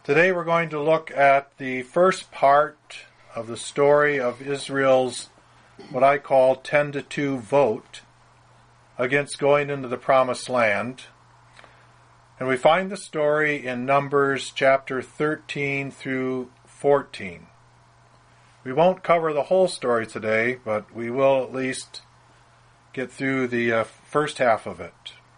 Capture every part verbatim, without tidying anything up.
Today we're going to look at the first part of the story of Israel's, what I call ten to two vote against going into the Promised Land. And we find the story in Numbers chapter thirteen through fourteen. We won't cover the whole story today, but we will at least get through the uh, first half of it.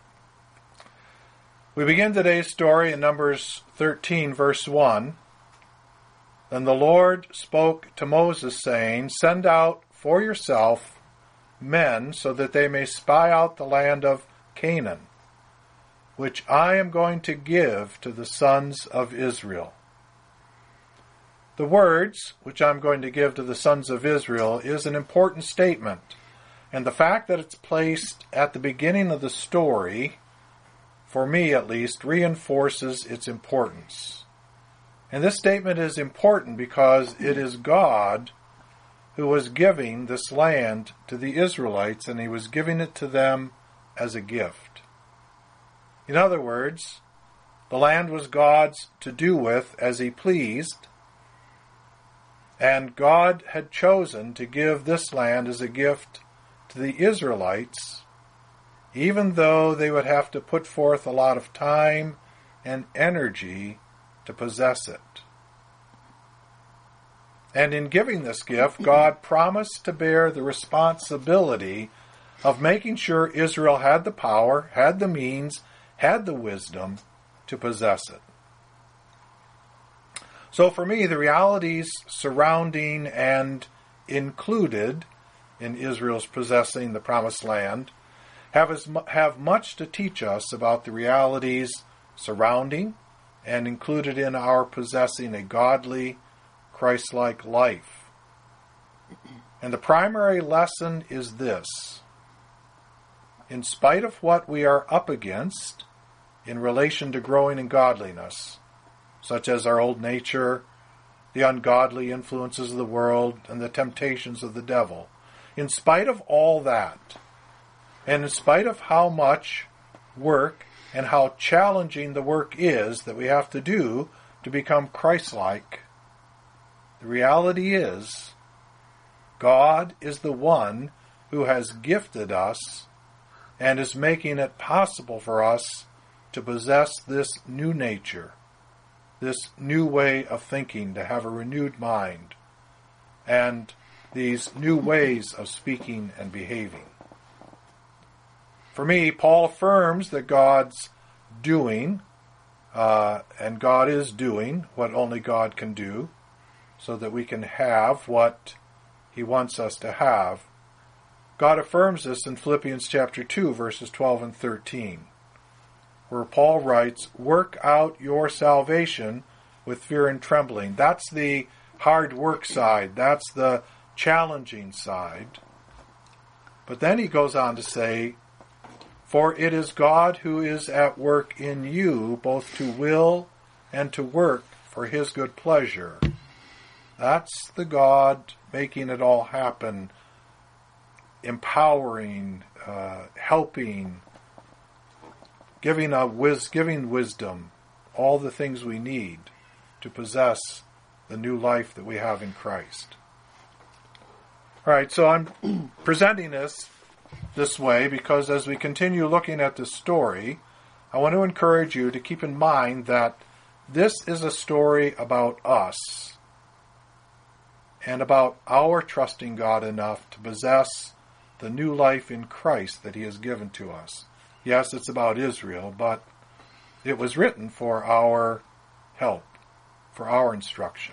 We begin today's story in Numbers thirteen, verse one. Then the Lord spoke to Moses, saying, "Send out for yourself men, so that they may spy out the land of Canaan, which I am going to give to the sons of Israel." The words, which I'm going to give to the sons of Israel, is an important statement. And the fact that it's placed at the beginning of the story, for me at least, reinforces its importance. And this statement is important because it is God who was giving this land to the Israelites, and he was giving it to them as a gift. In other words, the land was God's to do with as he pleased, and God had chosen to give this land as a gift to the Israelites, even though they would have to put forth a lot of time and energy to possess it. And in giving this gift, God promised to bear the responsibility of making sure Israel had the power, had the means, had the wisdom to possess it. So for me, the realities surrounding and included in Israel's possessing the Promised Land have, as, have much to teach us about the realities surrounding and included in our possessing a godly, Christ-like life. And the primary lesson is this: in spite of what we are up against in relation to growing in godliness, such as our old nature, the ungodly influences of the world, and the temptations of the devil, in spite of all that, and in spite of how much work and how challenging the work is that we have to do to become Christ-like, the reality is God is the one who has gifted us and is making it possible for us to possess this new nature, this new way of thinking, to have a renewed mind, and these new ways of speaking and behaving. For me, Paul affirms that God's doing, uh, and God is doing what only God can do, so that we can have what he wants us to have. God affirms this in Philippians chapter two, verses twelve and thirteen, where Paul writes, "Work out your salvation with fear and trembling." That's the hard work side. That's the challenging side. But then he goes on to say, "For it is God who is at work in you, both to will and to work for his good pleasure." That's the God making it all happen, empowering, uh, helping, giving a wis- giving wisdom, all the things we need to possess the new life that we have in Christ. All right, so I'm presenting this this way because as we continue looking at this story, I want to encourage you to keep in mind that this is a story about us and about our trusting God enough to possess the new life in Christ that he has given to us. Yes, it's about Israel, but it was written for our help, for our instruction.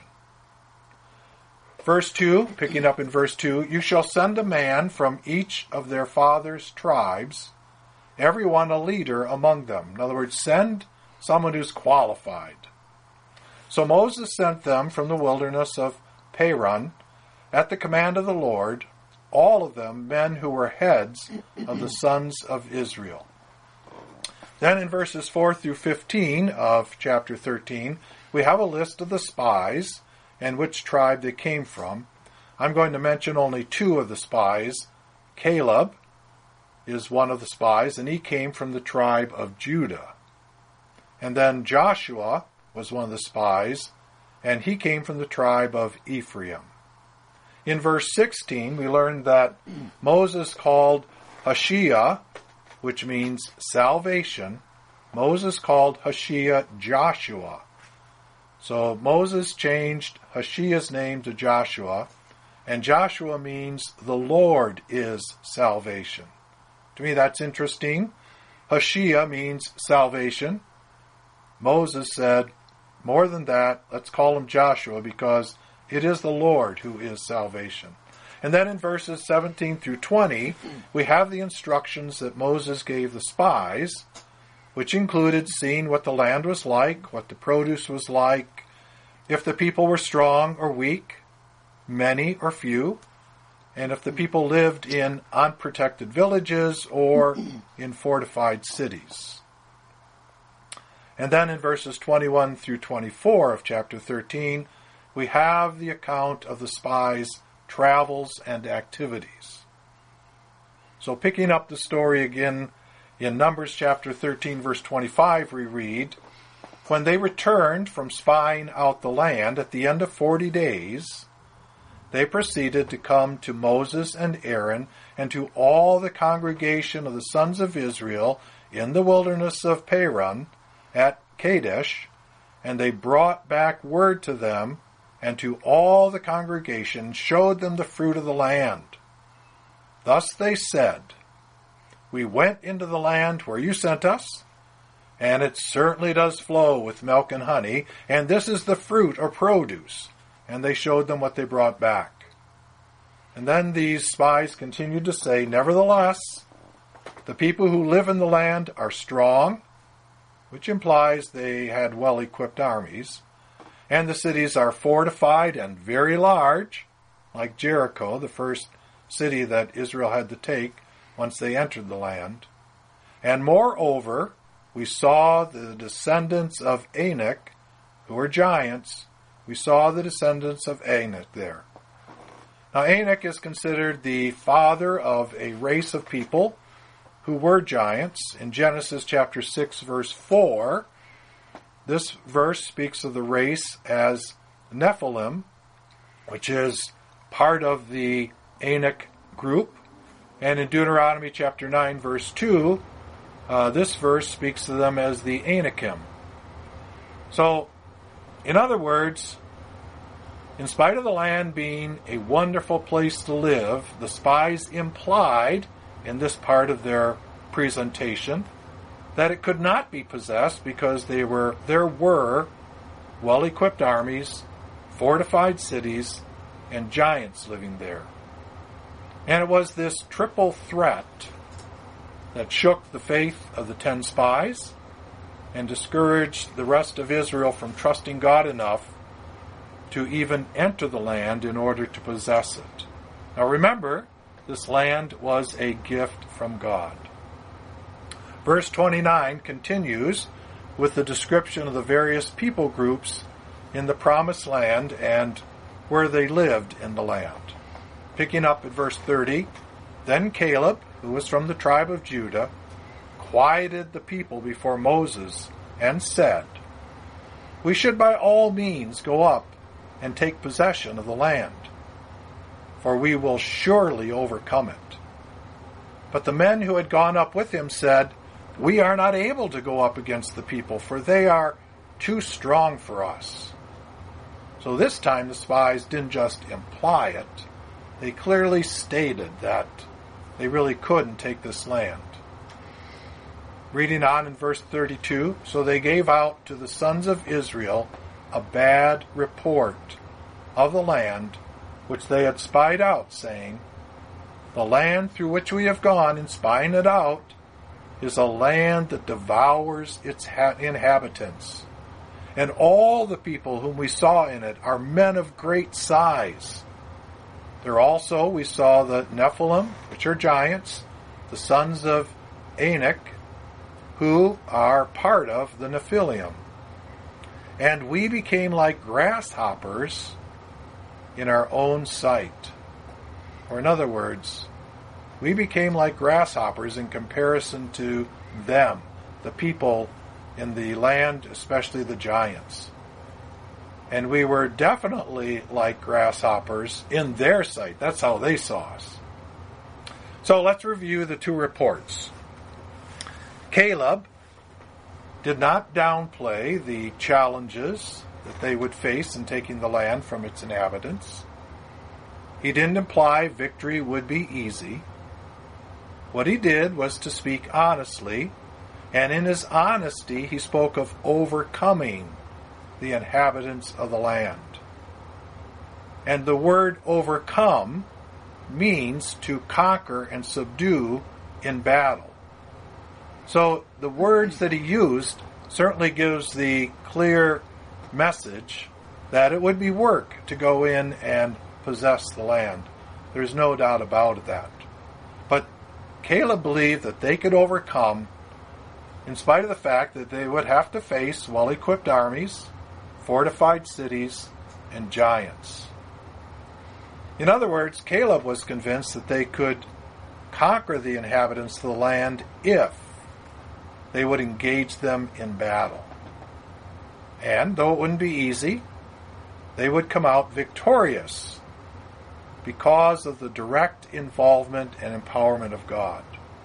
Verse two, picking up in verse two, "You shall send a man from each of their fathers' tribes, everyone a leader among them." In other words, send someone who's qualified. So Moses sent them from the wilderness of Paran at the command of the Lord, all of them men who were heads of the sons of Israel. Then in verses four through fifteen of chapter thirteen, we have a list of the spies and which tribe they came from. I'm going to mention only two of the spies. Caleb is one of the spies, and he came from the tribe of Judah. And then Joshua was one of the spies, and he came from the tribe of Ephraim. In verse sixteen, we learn that Moses called Hoshea, which means salvation, Moses called Hoshea Joshua. So Moses changed Hoshea's name to Joshua, and Joshua means the Lord is salvation. To me, that's interesting. Hoshea means salvation. Moses said, more than that, let's call him Joshua because it is the Lord who is salvation. And then in verses seventeen through twenty, we have the instructions that Moses gave the spies, which included seeing what the land was like, what the produce was like, if the people were strong or weak, many or few, and if the people lived in unprotected villages or in fortified cities. And then in verses twenty-one through twenty-four of chapter thirteen, we have the account of the spies' travels and activities. So picking up the story again in Numbers chapter thirteen, verse twenty-five, we read, when they returned from spying out the land at the end of forty days, they proceeded to come to Moses and Aaron and to all the congregation of the sons of Israel in the wilderness of Paran at Kadesh, and they brought back word to them and to all the congregation, showed them the fruit of the land. Thus they said, we went into the land where you sent us, and it certainly does flow with milk and honey, and this is the fruit or produce. And they showed them what they brought back. And then these spies continued to say, nevertheless, the people who live in the land are strong, which implies they had well-equipped armies, and the cities are fortified and very large, like Jericho, the first city that Israel had to take once they entered the land. And moreover, we saw the descendants of Anak, who were giants. We saw the descendants of Anak there. Now, Anak is considered the father of a race of people who were giants. In Genesis chapter six, verse four, this verse speaks of the race as Nephilim, which is part of the Anak group. And in Deuteronomy chapter nine, verse two, uh, this verse speaks to them as the Anakim. So, in other words, in spite of the land being a wonderful place to live, the spies implied in this part of their presentation that it could not be possessed because they were there were well-equipped armies, fortified cities, and giants living there. And it was this triple threat that shook the faith of the ten spies and discouraged the rest of Israel from trusting God enough to even enter the land in order to possess it. Now remember, this land was a gift from God. Verse twenty-nine continues with the description of the various people groups in the promised land and where they lived in the land. Picking up at verse thirty, then Caleb, who was from the tribe of Judah, quieted the people before Moses and said, we should by all means go up and take possession of the land, for we will surely overcome it. But the men who had gone up with him said, we are not able to go up against the people, for they are too strong for us. So this time the spies didn't just imply it, they clearly stated that they really couldn't take this land. Reading on in verse thirty-two, so they gave out to the sons of Israel a bad report of the land which they had spied out, saying, the land through which we have gone in spying it out is a land that devours its ha- inhabitants. And all the people whom we saw in it are men of great size. There also we saw the Nephilim, which are giants, the sons of Anak, who are part of the Nephilim. And we became like grasshoppers in our own sight. Or in other words, we became like grasshoppers in comparison to them, the people in the land, especially the giants. And we were definitely like grasshoppers in their sight. That's how they saw us. So let's review the two reports. Caleb did not downplay the challenges that they would face in taking the land from its inhabitants. He didn't imply victory would be easy. What he did was to speak honestly, and in his honesty he spoke of overcoming the inhabitants of the land. And the word overcome means to conquer and subdue in battle. So the words that he used certainly gives the clear message that it would be work to go in and possess the land. There's no doubt about that. But Caleb believed that they could overcome in spite of the fact that they would have to face well-equipped armies, fortified cities, and giants. In other words, Caleb was convinced that they could conquer the inhabitants of the land if they would engage them in battle. And though it wouldn't be easy, they would come out victorious because of the direct involvement and empowerment of God.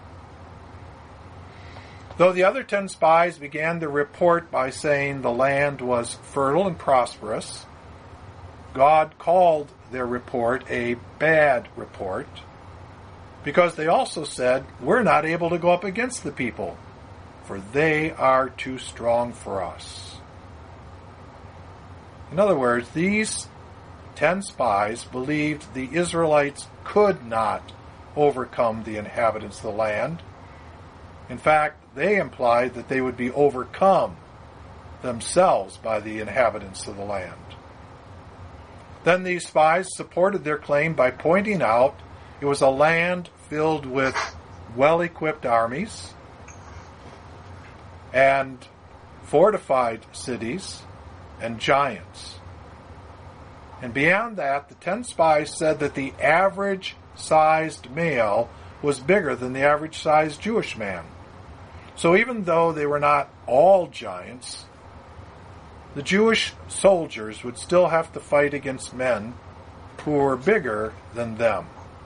Though the other ten spies began the report by saying the land was fertile and prosperous, God called their report a bad report because they also said, we're not able to go up against the people, for they are too strong for us. In other words, these ten spies believed the Israelites could not overcome the inhabitants of the land. In fact, they implied that they would be overcome themselves by the inhabitants of the land. Then these spies supported their claim by pointing out it was a land filled with well-equipped armies and fortified cities and giants. And beyond that, the ten spies said that the average-sized male was bigger than the average-sized Jewish man. So even though they were not all giants, the Jewish soldiers would still have to fight against men who were bigger than them.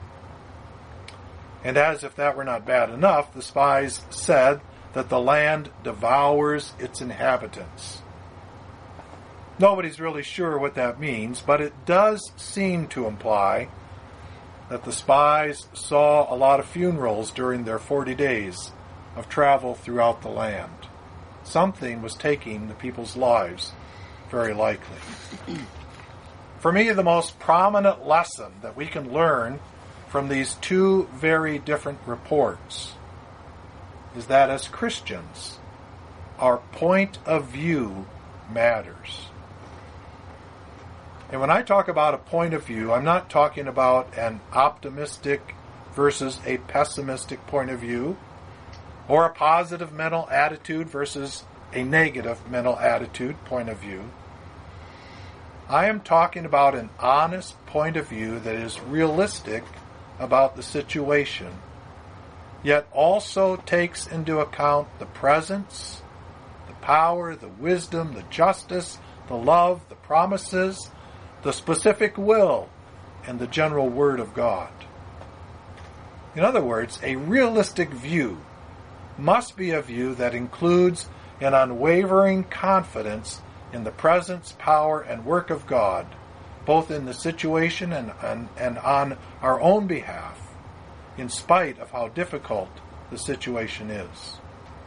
And as if that were not bad enough, the spies said that the land devours its inhabitants. Nobody's really sure what that means, but it does seem to imply that the spies saw a lot of funerals during their forty days of travel throughout the land. Something was taking the people's lives, very likely. For me, the most prominent lesson that we can learn from these two very different reports is that as Christians, our point of view matters. And when I talk about a point of view, I'm not talking about an optimistic versus a pessimistic point of view, or a positive mental attitude versus a negative mental attitude point of view. I am talking about an honest point of view that is realistic about the situation, yet also takes into account the presence, the power, the wisdom, the justice, the love, the promises, the specific will, and the general word of God. In other words, a realistic view must be a view that includes an unwavering confidence in the presence, power, and work of God, both in the situation and, and, and on our own behalf, in spite of how difficult the situation is.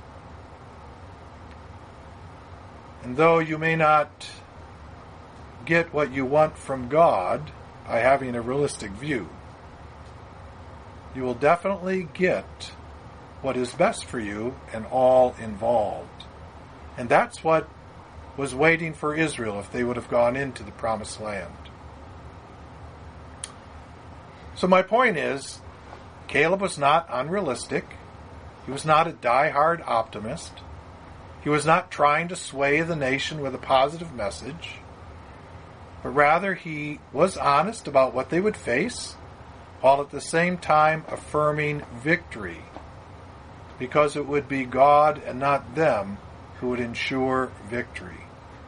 And though you may not get what you want from God by having a realistic view, you will definitely get what is best for you and all involved. And that's what was waiting for Israel if they would have gone into the promised land. So my point is, Caleb was not unrealistic. He was not a die-hard optimist. He was not trying to sway the nation with a positive message, but rather he was honest about what they would face, while at the same time affirming victory, because it would be God and not them who would ensure victory.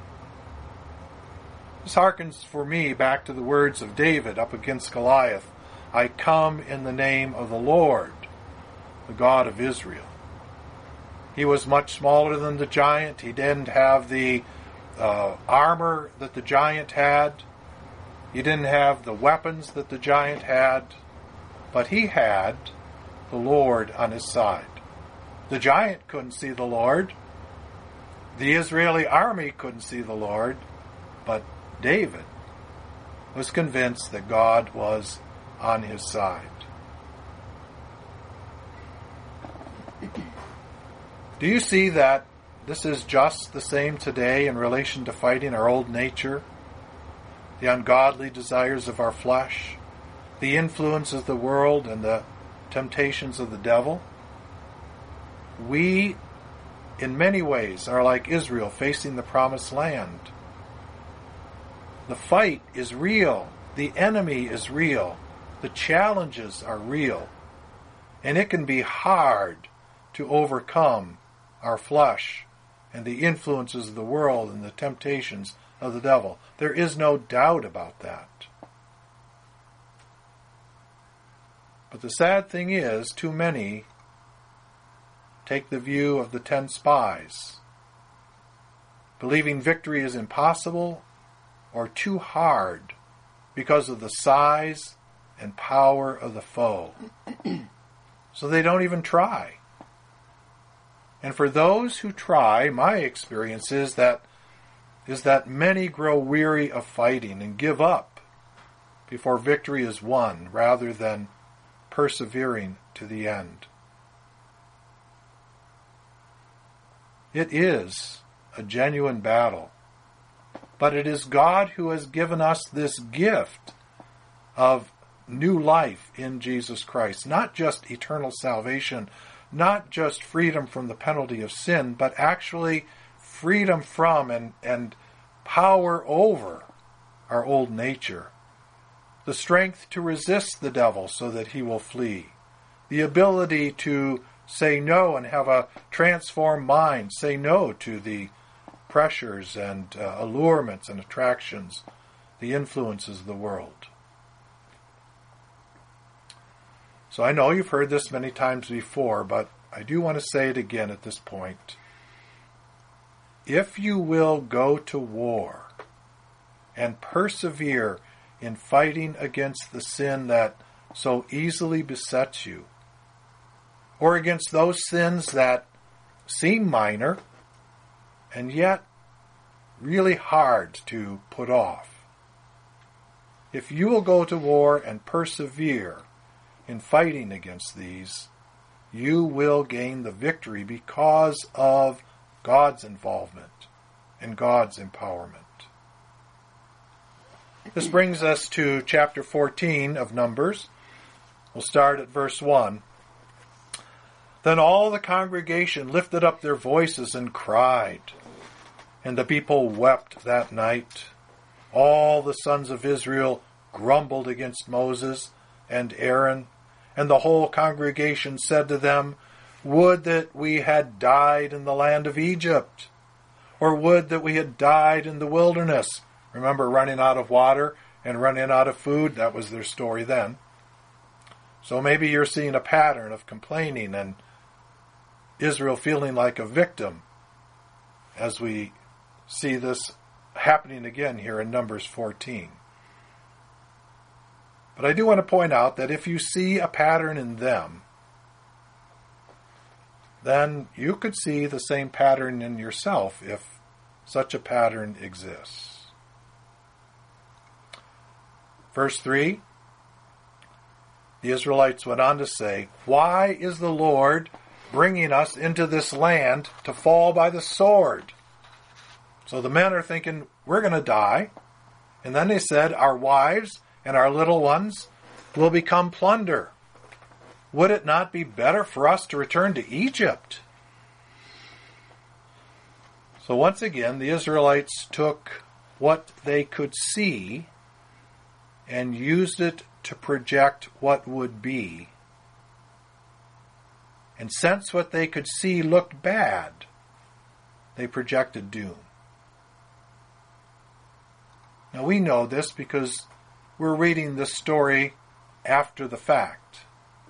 This harkens for me back to the words of David up against Goliath. I come in the name of the Lord, the God of Israel. He was much smaller than the giant. He didn't have the uh, armor that the giant had. He didn't have the weapons that the giant had. But he had the Lord on his side. The giant couldn't see the Lord. The Israeli army couldn't see the Lord. But David was convinced that God was on his side. Do you see that this is just the same today in relation to fighting our old nature, the ungodly desires of our flesh, the influence of the world, and the temptations of the devil? We, in many ways, are like Israel facing the promised land. The fight is real. The enemy is real. The challenges are real. And it can be hard to overcome our flesh and the influences of the world and the temptations of the devil. There is no doubt about that. But the sad thing is, too many take the view of the ten spies, believing victory is impossible or too hard because of the size and power of the foe. So they don't even try. And for those who try, my experience is that is that many grow weary of fighting and give up before victory is won, rather than persevering to the end. It is a genuine battle, but it is God who has given us this gift of new life in Jesus Christ, not just eternal salvation, not just freedom from the penalty of sin, but actually freedom from and, and power over our old nature. The strength to resist the devil so that he will flee. The ability to say no and have a transformed mind, say no to the pressures and uh, allurements and attractions, the influences of the world. So I know you've heard this many times before, but I do want to say it again at this point. If you will go to war and persevere in fighting against the sin that so easily besets you, or against those sins that seem minor and yet really hard to put off, if you will go to war and persevere in fighting against these, you will gain the victory because of God's involvement and God's empowerment. This brings us to chapter fourteen of Numbers. We'll start at verse one. Then all the congregation lifted up their voices and cried, and the people wept that night. All the sons of Israel grumbled against Moses and Aaron, and the whole congregation said to them, Would that we had died in the land of Egypt, or would that we had died in the wilderness. Remember running out of water and running out of food? That was their story then. So maybe you're seeing a pattern of complaining and Israel feeling like a victim as we see this happening again here in Numbers fourteen. But I do want to point out that if you see a pattern in them, then you could see the same pattern in yourself if such a pattern exists. Verse three, the Israelites went on to say, Why is the Lord bringing us into this land to fall by the sword? So the men are thinking, we're going to die. And then they said, our wives and our little ones will become plunder. Would it not be better for us to return to Egypt? So once again, the Israelites took what they could see and used it to project what would be. And since what they could see looked bad, they projected doom. Now we know this because we're reading this story after the fact.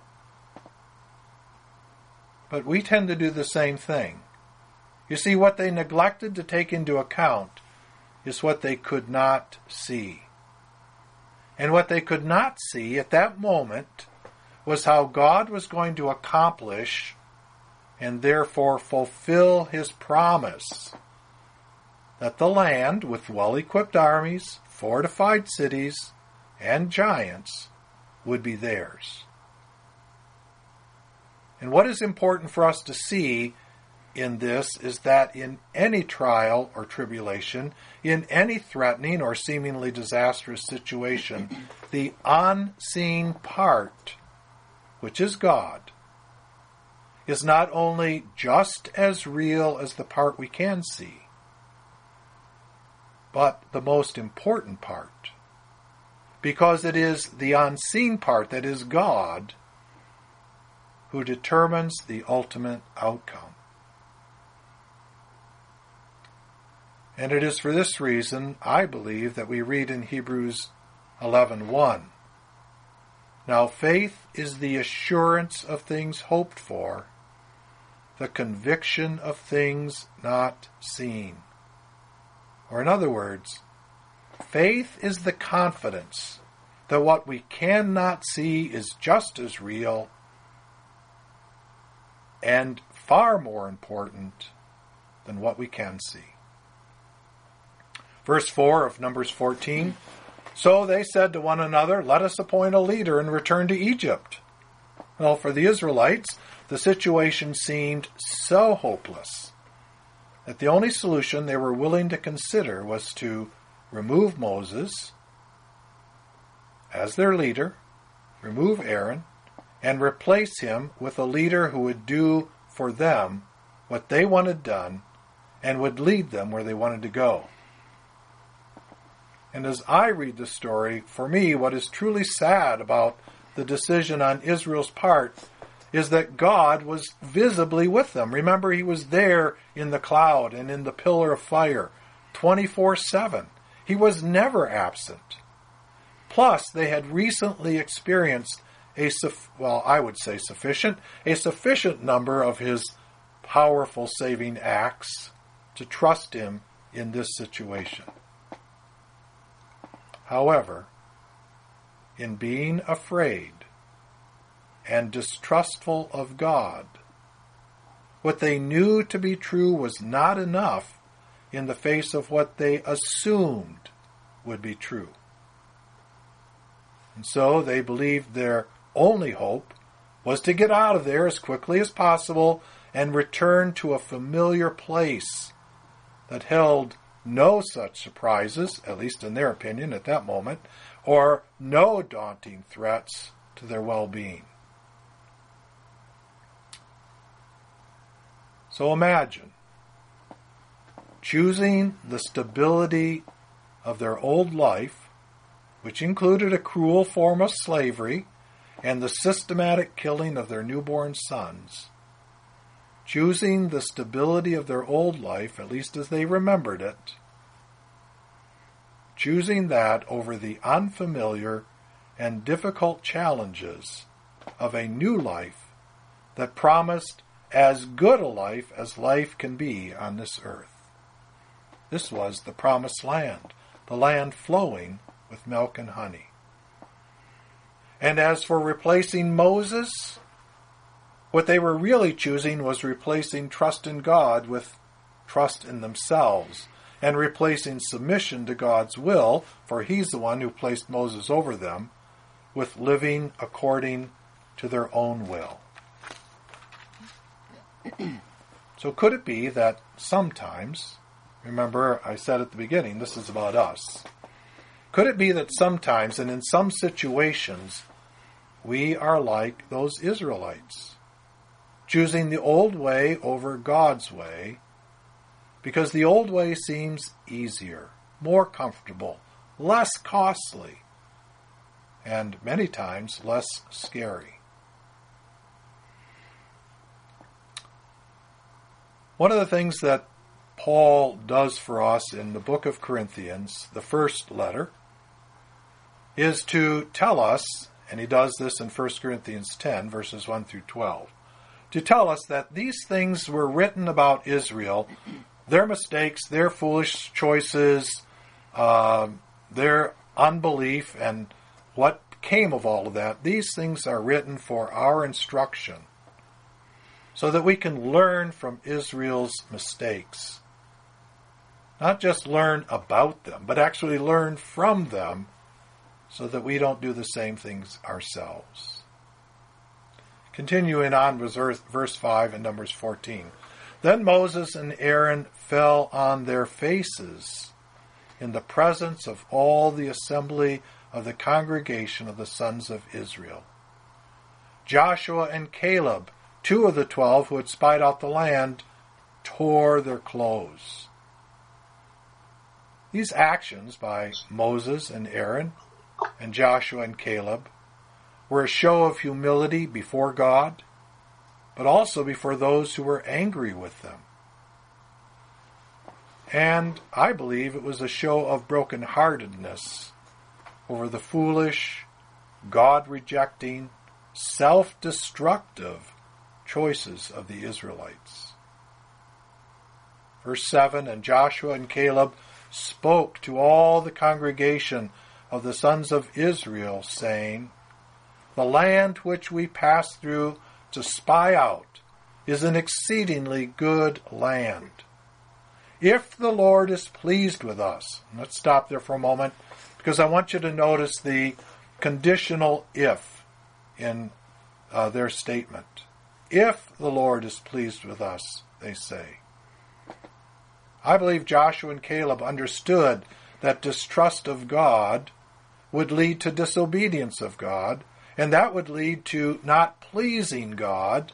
But we tend to do the same thing. You see, what they neglected to take into account is what they could not see. And what they could not see at that moment was how God was going to accomplish and therefore fulfill his promise that the land, with well-equipped armies, fortified cities, and giants, would be theirs. And what is important for us to see in this is that in any trial or tribulation, in any threatening or seemingly disastrous situation, the unseen part, which is God, is not only just as real as the part we can see, but the most important part, because it is the unseen part, that is God, who determines the ultimate outcome. And it is for this reason, I believe, that we read in Hebrews eleven one, "Now faith is the assurance of things hoped for, the conviction of things not seen." Or in other words, faith is the confidence that what we cannot see is just as real and far more important than what we can see. Verse four of Numbers fourteen, "So they said to one another, 'Let us appoint a leader and return to Egypt.'" Well, for the Israelites, the situation seemed so hopeless that the only solution they were willing to consider was to remove Moses as their leader, remove Aaron, and replace him with a leader who would do for them what they wanted done and would lead them where they wanted to go. And as I read the story, for me, what is truly sad about the decision on Israel's part is that God was visibly with them. Remember, he was there in the cloud and in the pillar of fire, twenty-four seven. He was never absent. Plus, they had recently experienced a, well, I would say sufficient, a sufficient number of his powerful saving acts to trust him in this situation. However, in being afraid and distrustful of God, what they knew to be true was not enough in the face of what they assumed would be true. And so they believed their only hope was to get out of there as quickly as possible and return to a familiar place that held no such surprises, at least in their opinion at that moment, or no daunting threats to their well-being. So imagine choosing the stability of their old life, which included a cruel form of slavery and the systematic killing of their newborn sons, choosing the stability of their old life, at least as they remembered it, choosing that over the unfamiliar and difficult challenges of a new life that promised as good a life as life can be on this earth. This was the promised land, the land flowing with milk and honey. And as for replacing Moses, what they were really choosing was replacing trust in God with trust in themselves, and replacing submission to God's will, for he's the one who placed Moses over them, with living according to their own will. So could it be that sometimes, remember I said at the beginning, this is about us, could it be that sometimes and in some situations we are like those Israelites, choosing the old way over God's way, because the old way seems easier, more comfortable, less costly, and many times less scary? One of the things that Paul does for us in the book of Corinthians, the first letter, is to tell us, and he does this in First Corinthians ten, verses one through twelve, to tell us that these things were written about Israel, their mistakes, their foolish choices, uh, their unbelief, and what came of all of that. These things are written for our instruction, so that we can learn from Israel's mistakes. Not just learn about them, but actually learn from them, so that we don't do the same things ourselves. Continuing on with verse five in Numbers fourteen. Then Moses and Aaron fell on their faces in the presence of all the assembly of the congregation of the sons of Israel. Joshua and Caleb, two of the twelve who had spied out the land, tore their clothes. These actions by Moses and Aaron and Joshua and Caleb were a show of humility before God, but also before those who were angry with them. And I believe it was a show of brokenheartedness over the foolish, God-rejecting, self-destructive choices of the Israelites. Verse seven, and Joshua and Caleb spoke to all the congregation of the sons of Israel, saying, the land which we passed through to spy out is an exceedingly good land. If the Lord is pleased with us, let's stop there for a moment, because I want you to notice the conditional if in uh, their statement. If the Lord is pleased with us, they say. I believe Joshua and Caleb understood that distrust of God would lead to disobedience of God, and that would lead to not pleasing God.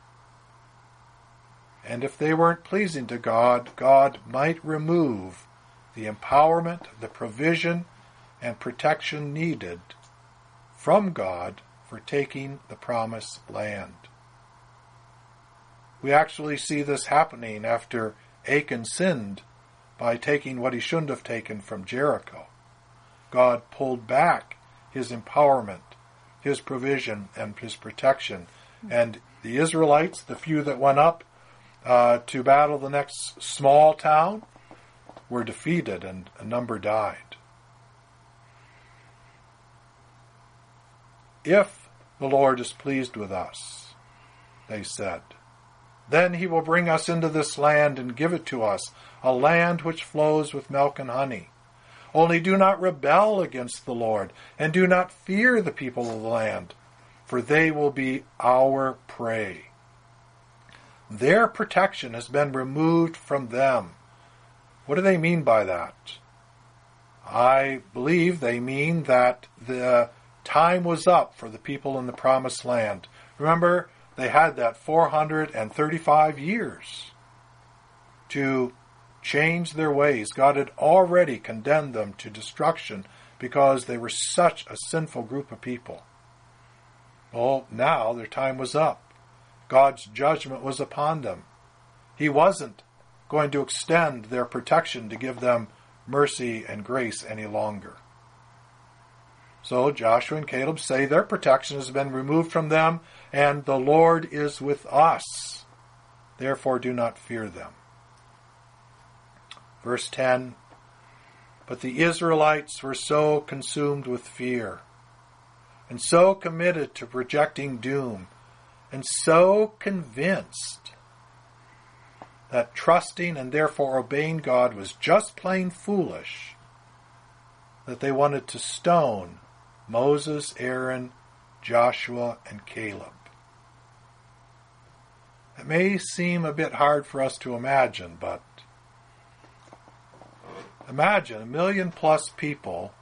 And if they weren't pleasing to God, God might remove the empowerment, the provision, and protection needed from God for taking the promised land. We actually see this happening after Achan sinned by taking what he shouldn't have taken from Jericho. God pulled back his empowerment, his provision, and his protection. And the Israelites, the few that went up uh, to battle the next small town, were defeated and a number died. If the Lord is pleased with us, they said, then he will bring us into this land and give it to us, a land which flows with milk and honey. Only do not rebel against the Lord, and do not fear the people of the land, for they will be our prey. Their protection has been removed from them. What do they mean by that? I believe they mean that the time was up for the people in the promised land. Remember, they had that four hundred thirty-five years to change their ways. God had already condemned them to destruction because they were such a sinful group of people. Well, now their time was up. God's judgment was upon them. He wasn't going to extend their protection to give them mercy and grace any longer. So Joshua and Caleb say their protection has been removed from them, and the Lord is with us. Therefore do not fear them. Verse ten, but the Israelites were so consumed with fear, and so committed to projecting doom, and so convinced that trusting and therefore obeying God was just plain foolish, that they wanted to stone Moses, Aaron, Joshua, and Caleb. It may seem a bit hard for us to imagine, but imagine a million plus people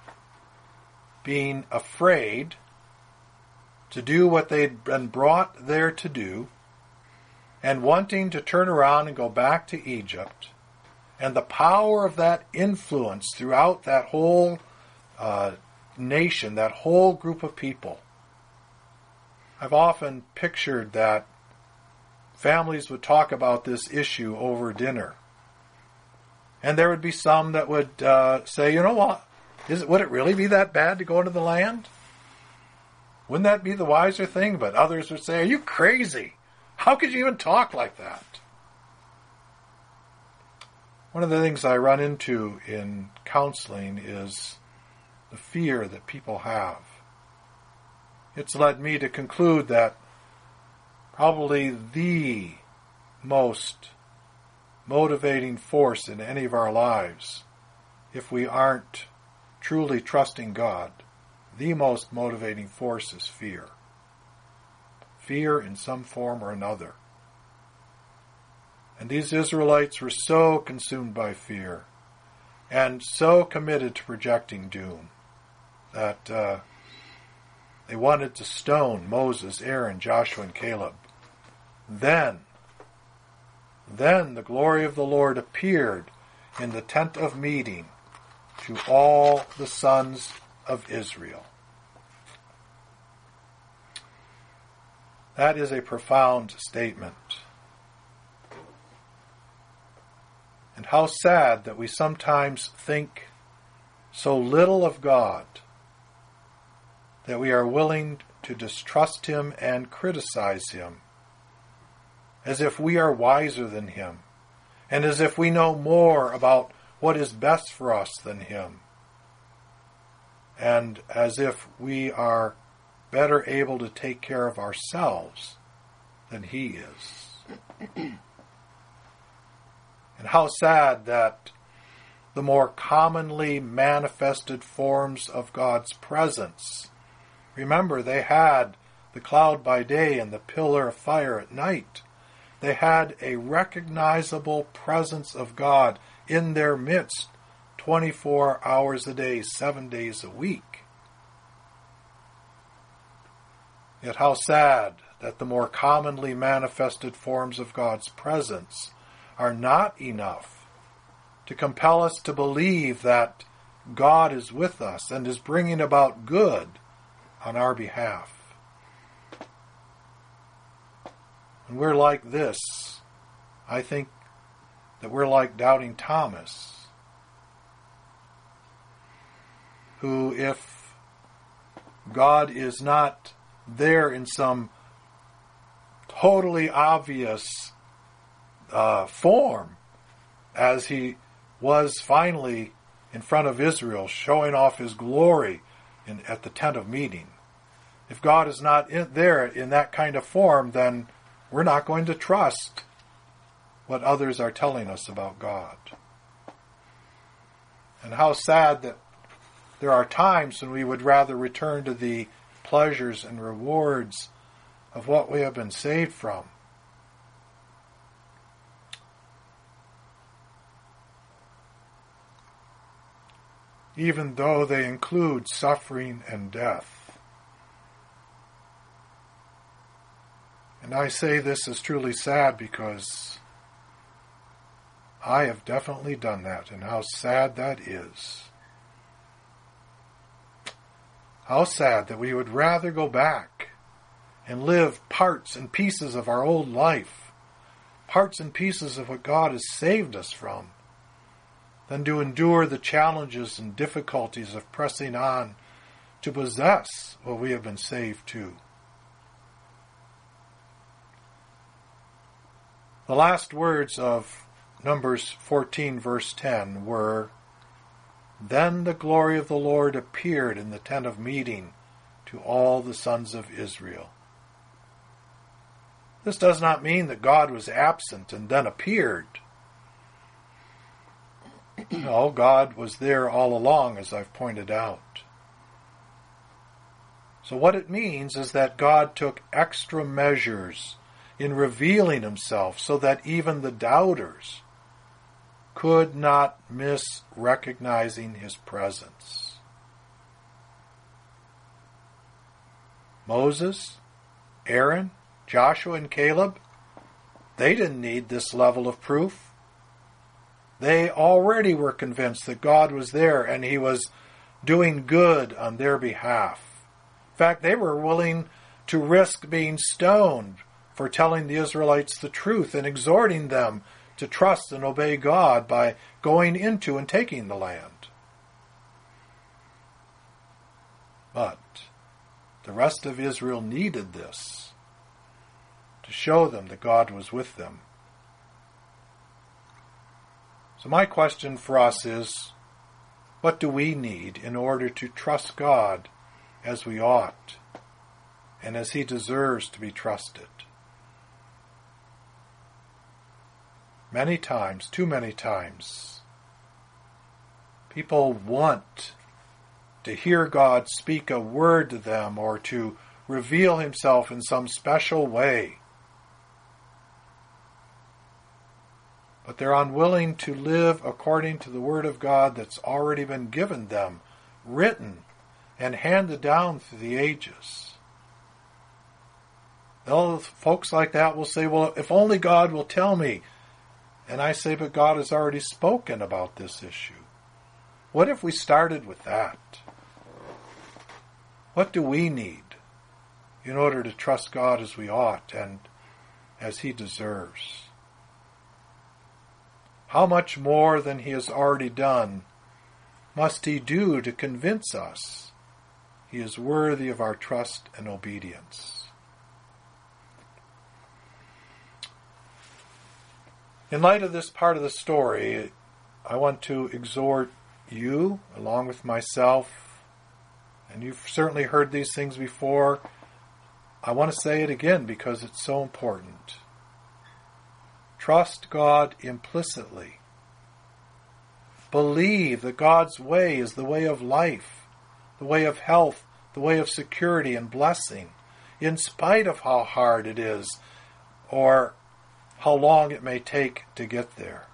being afraid to do what they'd been brought there to do, and wanting to turn around and go back to Egypt, and the power of that influence throughout that whole uh, nation, that whole group of people. I've often pictured that families would talk about this issue over dinner. And there would be some that would uh, say, you know what, is it, would it really be that bad to go into the land? Wouldn't that be the wiser thing? But others would say, are you crazy? How could you even talk like that? One of the things I run into in counseling is the fear that people have. It's led me to conclude that probably the most motivating force in any of our lives, if we aren't truly trusting God, the most motivating force is fear. Fear in some form or another. And these Israelites were so consumed by fear and so committed to projecting doom that uh, they wanted to stone Moses, Aaron, Joshua, and Caleb. Then, then the glory of the Lord appeared in the tent of meeting to all the sons of Israel. That is a profound statement. And how sad that we sometimes think so little of God that we are willing to distrust Him and criticize Him, as if we are wiser than Him, and as if we know more about what is best for us than Him, and as if we are better able to take care of ourselves than He is. And how sad that the more commonly manifested forms of God's presence, remember, they had the cloud by day and the pillar of fire at night. They had a recognizable presence of God in their midst twenty-four hours a day, seven days a week. Yet how sad that the more commonly manifested forms of God's presence are not enough to compel us to believe that God is with us and is bringing about good on our behalf. When we're like this, I think that we're like doubting Thomas, who, if God is not there in some totally obvious uh, form, as he was finally in front of Israel, showing off his glory in, at the tent of meeting. If God is not in, there in that kind of form, then we're not going to trust what others are telling us about God. And how sad that there are times when we would rather return to the pleasures and rewards of what we have been saved from. Even though they include suffering and death. And I say this is truly sad because I have definitely done that, and how sad that is. How sad that we would rather go back and live parts and pieces of our old life, parts and pieces of what God has saved us from, than to endure the challenges and difficulties of pressing on to possess what we have been saved to. The last words of Numbers fourteen, verse ten were, "Then the glory of the Lord appeared in the tent of meeting to all the sons of Israel." This does not mean that God was absent and then appeared. No, God was there all along, as I've pointed out. So what it means is that God took extra measures in revealing Himself so that even the doubters could not miss recognizing His presence. Moses, Aaron, Joshua, and Caleb, they didn't need this level of proof. They already were convinced that God was there and He was doing good on their behalf. In fact, they were willing to risk being stoned for telling the Israelites the truth and exhorting them to trust and obey God by going into and taking the land. But the rest of Israel needed this to show them that God was with them. So my question for us is, what do we need in order to trust God as we ought and as He deserves to be trusted? Many times, too many times, people want to hear God speak a word to them or to reveal Himself in some special way. But they're unwilling to live according to the Word of God that's already been given them, written, and handed down through the ages. They'll, folks like that will say, well, if only God will tell me. And I say, but God has already spoken about this issue. What if we started with that? What do we need in order to trust God as we ought and as He deserves? How much more than He has already done must He do to convince us He is worthy of our trust and obedience? In light of this part of the story, I want to exhort you, along with myself, and you've certainly heard these things before. I want to say it again because it's so important. Trust God implicitly. Believe that God's way is the way of life, the way of health, the way of security and blessing, in spite of how hard it is or how long it may take to get there.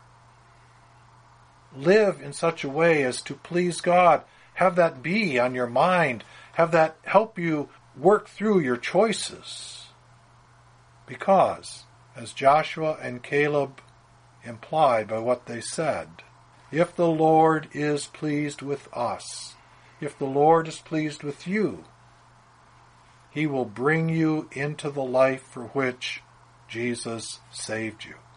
Live in such a way as to please God. Have that be on your mind. Have that help you work through your choices. Because, as Joshua and Caleb implied by what they said, if the Lord is pleased with us, if the Lord is pleased with you, He will bring you into the life for which Jesus saved you.